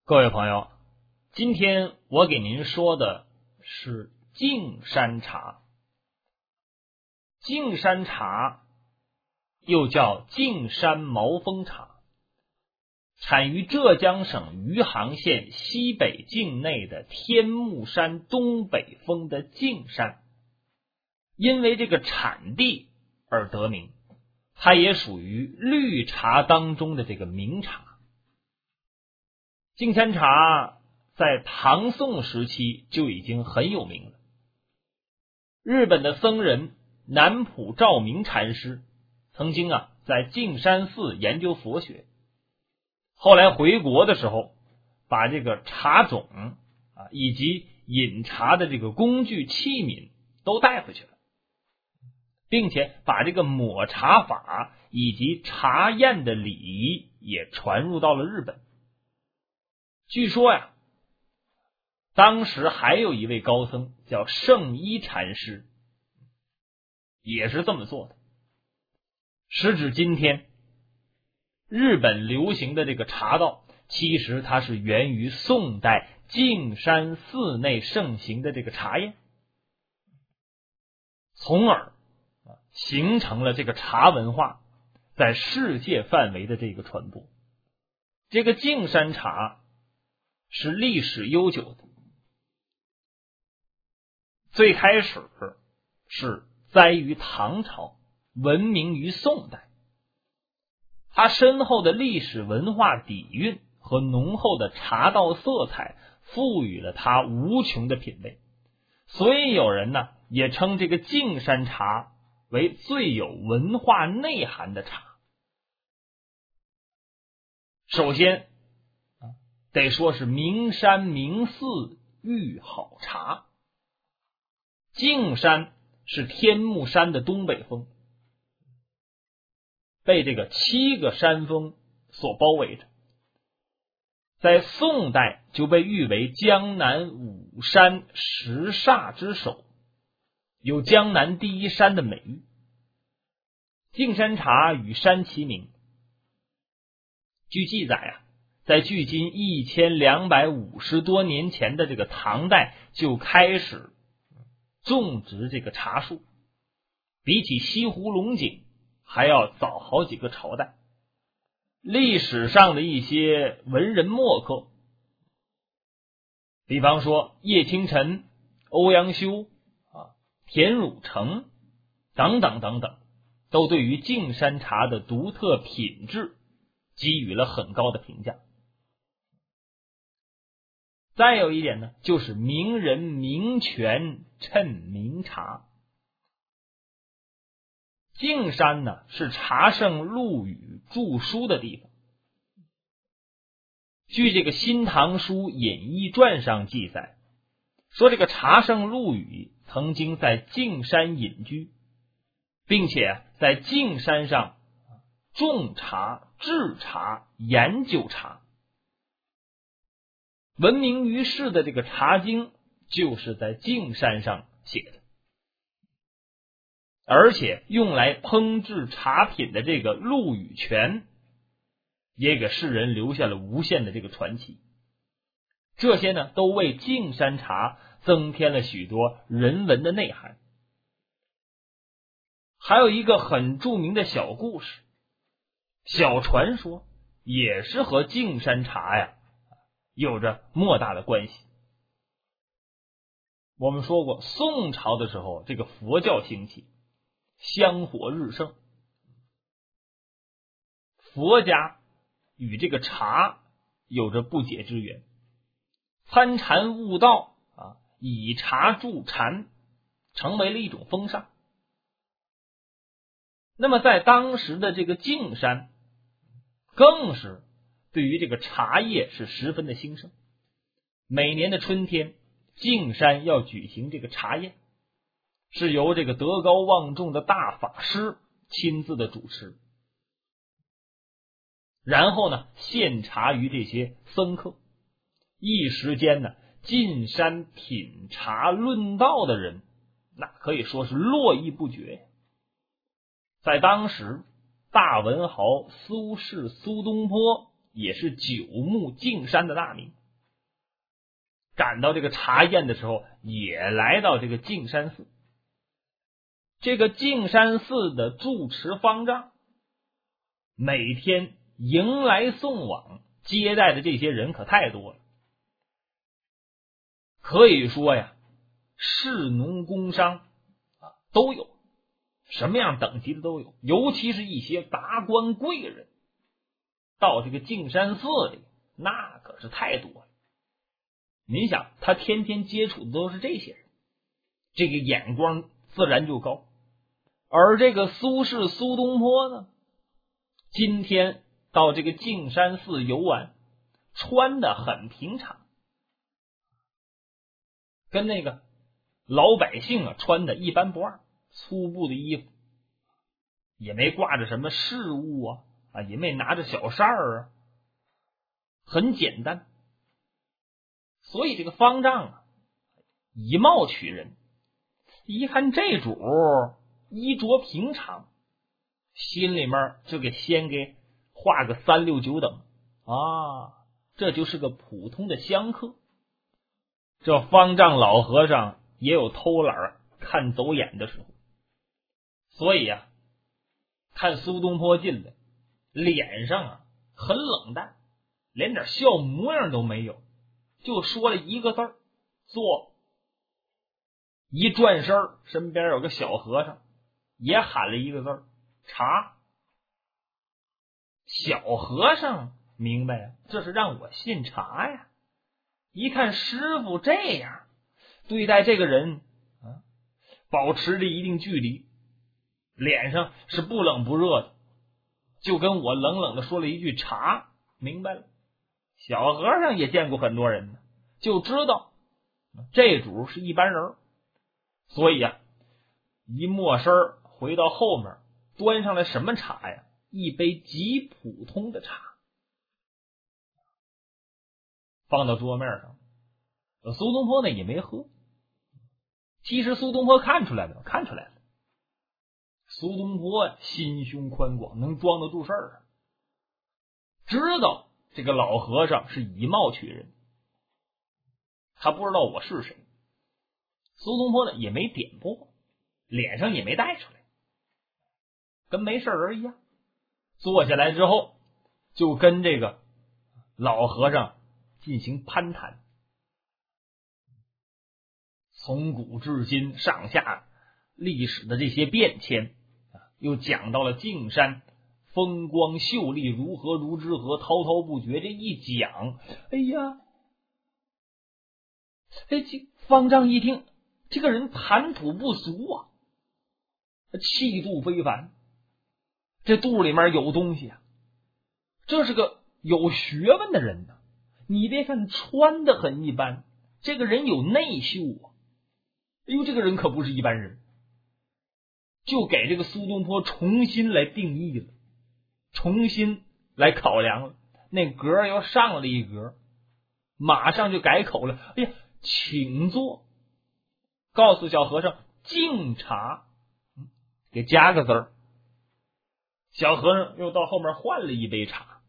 各位朋友，今天我给您说的是径山茶。径山茶又叫径山毛峰茶，产于浙江省余杭县西北境内的天目山东北峰的径山，因为这个产地而得名，它也属于绿茶当中的这个名茶。径山茶在唐宋时期就已经很有名了。日本的僧人南浦照明禅师曾经在径山寺研究佛学，后来回国的时候，把这个茶种以及饮茶的这个工具器皿都带回去了，并且把这个抹茶法以及茶宴的礼仪也传入到了日本。据说当时还有一位高僧叫圣一禅师，也是这么做的。时至今天，日本流行的这个茶道，其实它是源于宋代径山寺内盛行的这个茶宴，从而形成了这个茶文化在世界范围的这个传播。这个径山茶是历史悠久的，最开始是栽于唐朝，闻名于宋代。它深厚的历史文化底蕴和浓厚的茶道色彩赋予了它无穷的品味，所以有人也称这个径山茶为最有文化内涵的茶。首先得说是名山名寺遇好茶。径山是天目山的东北峰，被这个7个山峰所包围着，在宋代就被誉为江南5山10煞之首，有江南第一山的美誉。径山茶与山齐名。据记载在距今1250多年前的这个唐代就开始种植这个茶树，比起西湖龙井还要早好几个朝代。历史上的一些文人墨客，比方说叶清晨、欧阳修、田汝成等等等等，都对于径山茶的独特品质给予了很高的评价。再有一点就是名人名泉趁名茶。径山是茶圣陆羽著书的地方。据这个《新唐书隐逸传》上记载，说这个茶圣陆羽曾经在径山隐居，并且在径山上种茶、制茶、研究茶。闻名于世的这个茶经就是在径山上写的，而且用来烹制茶品的这个陆羽泉也给世人留下了无限的这个传奇。这些都为径山茶增添了许多人文的内涵。还有一个很著名的小故事、小传说，也是和径山茶有着莫大的关系。我们说过，宋朝的时候，这个佛教兴起，香火日盛，佛家与这个茶有着不解之缘，参禅悟道以茶助禅，成为了一种风尚。那么在当时的这个径山，更是对于这个茶叶是十分的兴盛。每年的春天，径山要举行这个茶宴，是由这个德高望重的大法师亲自的主持，然后献茶于这些僧客。一时间进山品茶论道的人那可以说是络绎不绝。在当时，大文豪苏轼、苏东坡也是久慕径山的大名。赶到这个茶宴的时候，也来到这个径山寺。这个径山寺的住持方丈每天迎来送往，接待的这些人可太多了。可以说呀，士农工商都有，什么样等级的都有，尤其是一些达官贵人，到这个径山寺里那可是太多了。您想，他天天接触的都是这些人，这个眼光自然就高。而这个苏轼苏东坡呢，今天到这个径山寺游玩，穿的很平常，跟那个老百姓穿的一般不二，粗布的衣服，也没挂着什么饰物也没拿着小扇儿很简单。所以这个方丈以貌取人，一看这主衣着平常，心里面就先给画个3、6、9等这就是个普通的香客。这方丈老和尚也有偷懒看走眼的时候，所以看苏东坡进来，脸上很冷淡，连点笑模样都没有，就说了一个字儿：坐。一转身，身边有个小和尚也喊了一个字儿：茶。小和尚明白这是让我信茶呀。一看师傅这样对待这个人保持着一定距离，脸上是不冷不热的，就跟我冷冷的说了一句茶。明白了，小和尚也见过很多人呢，就知道这主是一般人，所以一抹身回到后面，端上来什么茶呀？一杯极普通的茶，放到桌面上。苏东坡呢也没喝。其实苏东坡看出来了。苏东坡心胸宽广，能装得住事儿知道这个老和尚是以貌取人，他不知道我是谁。苏东坡呢也没点破，脸上也没带出来，跟没事人一样。坐下来之后，就跟这个老和尚进行攀谈，从古至今上下历史的这些变迁，又讲到了径山风光秀丽，如河如之河，滔滔不绝。这一讲，这方丈一听，这个人谈吐不俗气度非凡，这肚里面有东西这是个有学问的人呢。你别看穿的很一般，这个人有内秀这个人可不是一般人。就给这个苏东坡重新来定义了，重新来考量了，那格又上了一格，马上就改口了。请坐，告诉小和尚敬茶，给加个字儿。小和尚又到后面换了一杯茶，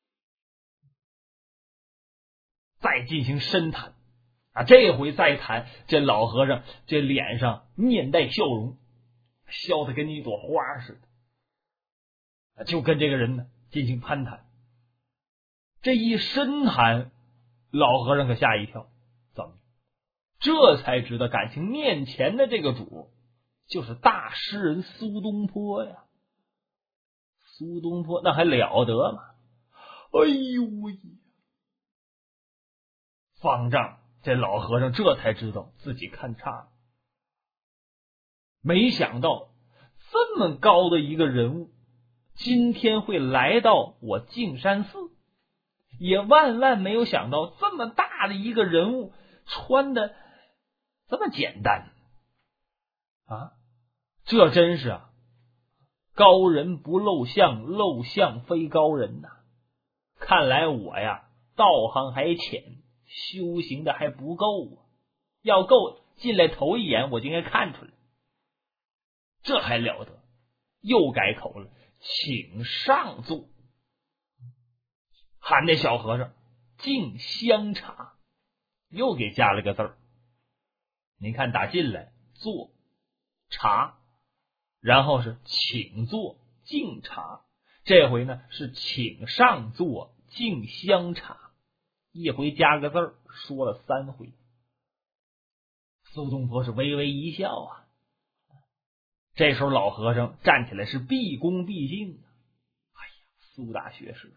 再进行深谈这回再谈，这老和尚这脸上面带笑容，笑得跟一朵花似的，就跟这个人呢进行攀谈。这一深谈，老和尚可吓一跳，怎么？这才知道感情面前的这个主就是大诗人苏东坡呀。苏东坡那还了得吗？方丈这老和尚这才知道自己看差了，没想到这么高的一个人物今天会来到我径山寺，也万万没有想到这么大的一个人物穿的这么简单这真是高人不露相，露相非高人呐。看来我道行还浅，修行的还不够要够进来头一眼我就应该看出来。这还了得，又改口了，请上座。 喊那小和尚敬香茶，又给加了个字儿。您看打进来坐茶，然后是请坐敬茶，这回呢是请上座敬香茶，一回加个字儿，说了3回。苏东坡是微微一笑啊。这时候老和尚站起来是毕恭毕敬。哎呀，苏大学士，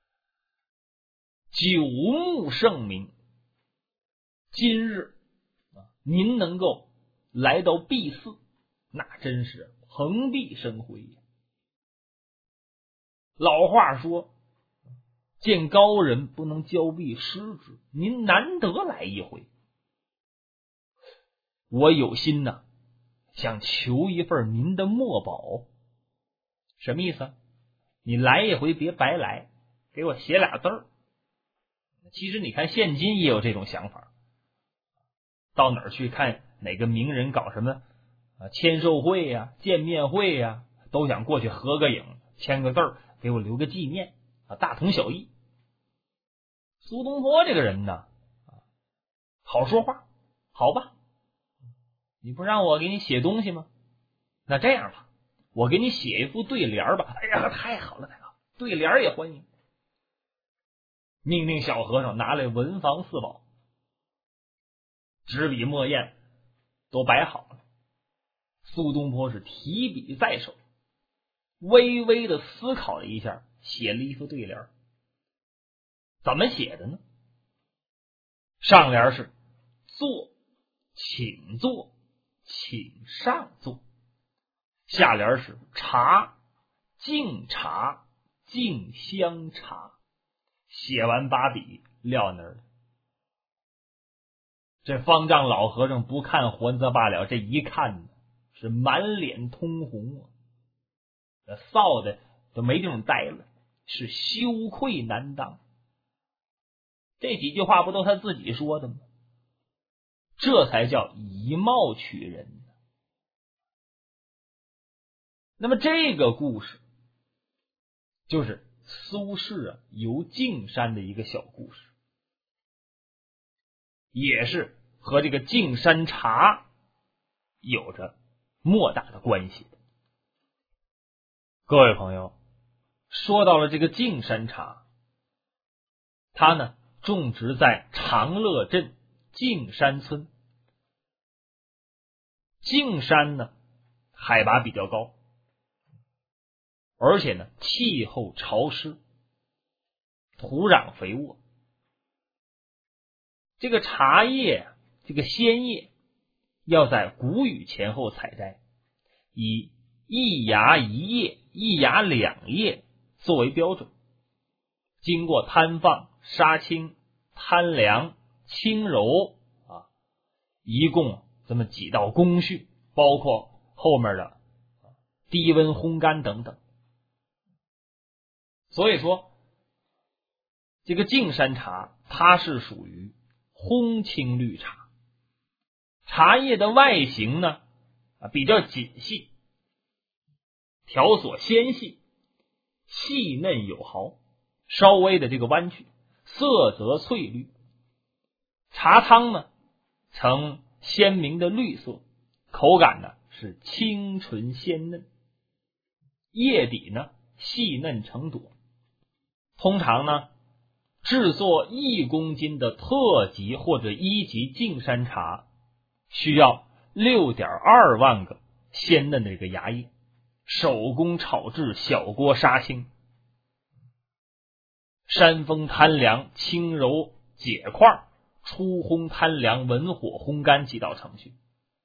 久慕盛名，今日您能够来到敝寺，那真是蓬荜生辉呀。老话说，见高人不能交臂失之，您难得来一回，我有心呐，想求一份您的墨宝。什么意思？你来一回别白来，给我写俩字儿。其实你看现今也有这种想法，到哪儿去看哪个名人搞什么签售会呀、见面会呀，都想过去合个影，签个字儿，给我留个纪念大同小异。苏东坡这个人呢，好说话，好吧，你不让我给你写东西吗？那这样吧，我给你写一副对联吧。哎呀，太好了，太好了，对联也欢迎。命令小和尚拿来文房四宝，纸笔墨砚都摆好了。苏东坡是提笔在手，微微的思考了一下，写了一副对联。怎么写的呢？上联是坐，请坐，请上座。下联是茶，敬茶，敬香茶。写完把笔撂那儿了。这方丈老和尚不看还则罢了，这一看呢是满脸通红啊，臊的都没地方待了，是羞愧难当。这几句话不都他自己说的吗？这才叫以貌取人。那么这个故事就是苏轼游径山的一个小故事，也是和这个径山茶有着莫大的关系的。各位朋友，说到了这个径山茶，它呢种植在长乐镇径山村。径山呢海拔比较高，而且呢气候潮湿，土壤肥沃。这个茶叶，这个鲜叶要在谷雨前后采摘，以一芽一叶、一芽两叶作为标准，经过摊放、杀青、摊凉、轻揉一共这么几道工序，包括后面的低温烘干等等。所以说这个径山茶它是属于烘青绿茶，茶叶的外形呢比较紧细，条索纤细，细嫩有毫，稍微的这个弯曲，色泽翠绿。茶汤呢呈鲜明的绿色，口感呢是清纯鲜嫩，叶底呢细嫩成朵。通常呢制作1公斤的特级或者1级径山茶需要 6.2 万个鲜嫩的这个芽叶，手工炒制，小锅杀青，山风摊凉，轻揉解块，初烘摊凉，文火烘干几道程序。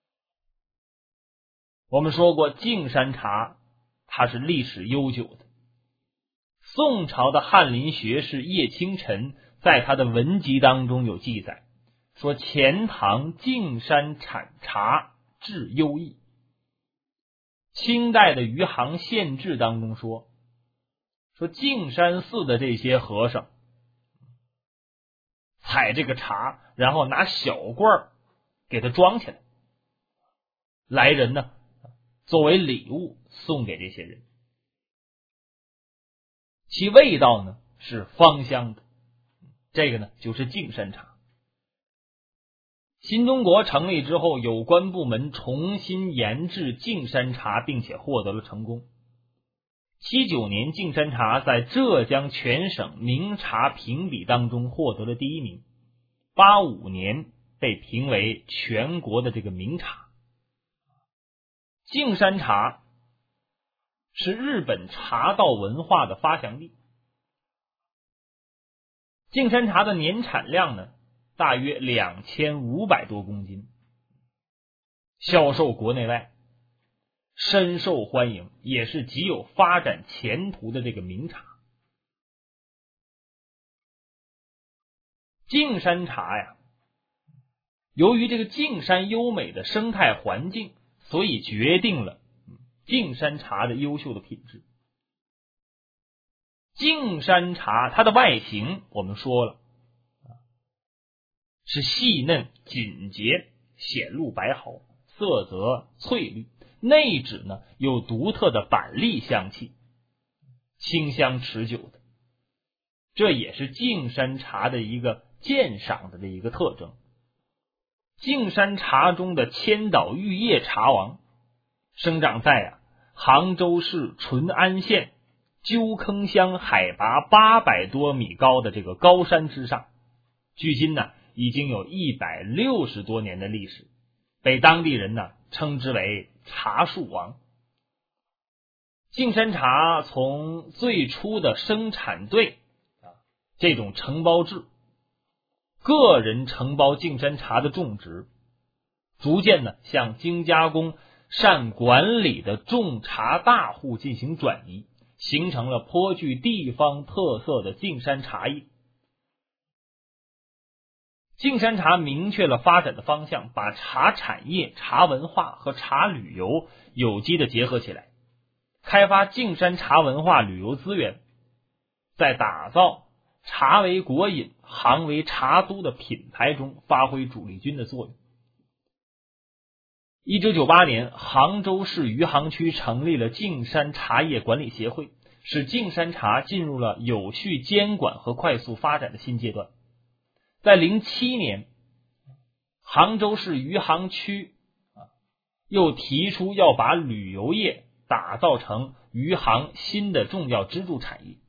我们说过径山茶它是历史悠久的，宋朝的翰林学士叶清晨在他的文集当中有记载，说钱塘径山产茶质优异。清代的余杭县志当中说径山寺的这些和尚采这个茶，然后拿小罐给它装起来，来人呢作为礼物送给这些人。其味道呢是芳香的，这个呢就是净山茶。新中国成立之后，有关部门重新研制净山茶，并且获得了成功。79年，净山茶在浙江全省名茶评比当中获得了第1名。85年被评为全国的这个名茶。净山茶是日本茶道文化的发祥地。净山茶的年产量呢，大约2500多公斤，销售国内外，深受欢迎，也是极有发展前途的这个名茶。净山茶呀，由于这个净山优美的生态环境，所以决定了净山茶的优秀的品质。净山茶它的外形我们说了，是细嫩紧结，显露白毫，色泽翠绿，内质呢有独特的板栗香气，清香持久的，这也是净山茶的一个鉴赏的一个特征。净山茶中的千岛玉叶茶王生长在杭州市淳安县鸠坑乡海拔800多米高的这个高山之上，距今呢已经有160多年的历史，被当地人呢称之为茶树王。净山茶从最初的生产队这种承包制，个人承包净山茶的种植，逐渐呢向精加工善管理的种茶大户进行转移，形成了颇具地方特色的净山茶叶。净山茶明确了发展的方向，把茶产业、茶文化和茶旅游有机的结合起来，开发净山茶文化旅游资源，在打造茶为国饮、杭为茶都的品牌中发挥主力军的作用。1998年，杭州市余杭区成立了净山茶叶管理协会，使净山茶进入了有序监管和快速发展的新阶段。在07年，杭州市余杭区又提出要把旅游业打造成余杭新的重要支柱产业，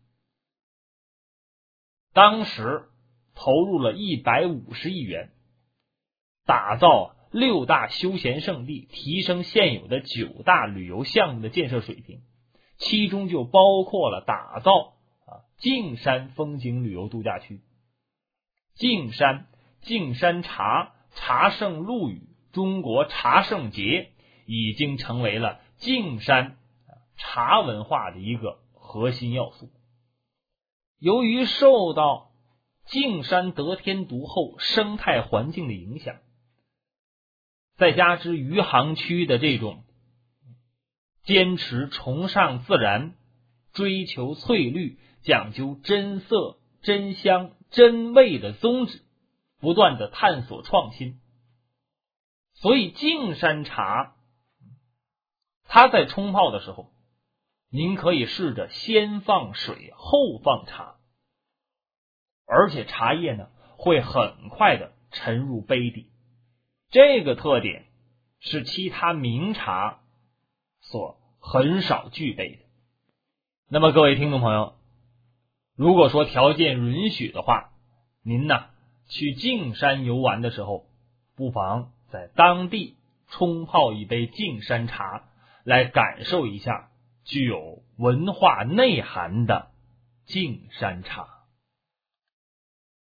当时投入了150亿元，打造6大休闲胜地，提升现有的9大旅游项目的建设水平，其中就包括了打造净山风景旅游度假区。净山、净山茶、茶圣陆羽、中国茶圣节已经成为了净山茶文化的一个核心要素。由于受到净山得天独厚生态环境的影响，再加之余杭区的这种坚持崇尚自然、追求翠绿、讲究真色、真香、真味的宗旨，不断的探索创新，所以净山茶它在冲泡的时候，您可以试着先放水后放茶，而且茶叶呢会很快的沉入杯底，这个特点是其他名茶所很少具备的。那么各位听众朋友，如果说条件允许的话，您呢去净山游玩的时候，不妨在当地冲泡一杯净山茶，来感受一下具有文化内涵的净山茶。